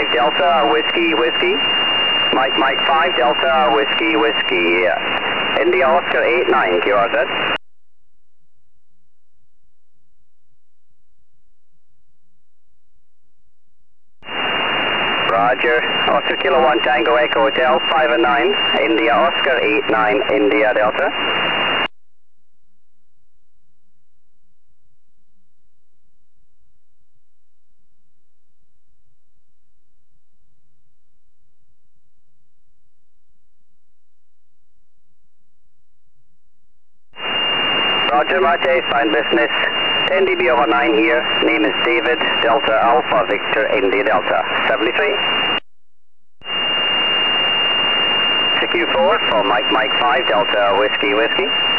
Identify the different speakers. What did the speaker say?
Speaker 1: 5 Delta Whiskey Whiskey. Mike 5 Delta Whiskey Whiskey. India Oscar 89 QRZ. Roger. Oscar Kilo 1 Tango Echo Hotel 5 and 9. India Oscar 89 India Delta. Roger, Mate, fine business. 10 dB over 9 here. Name is David, Delta Alpha Victor India Delta. 73. CQ4 for Mike 5 Delta Whiskey Whiskey.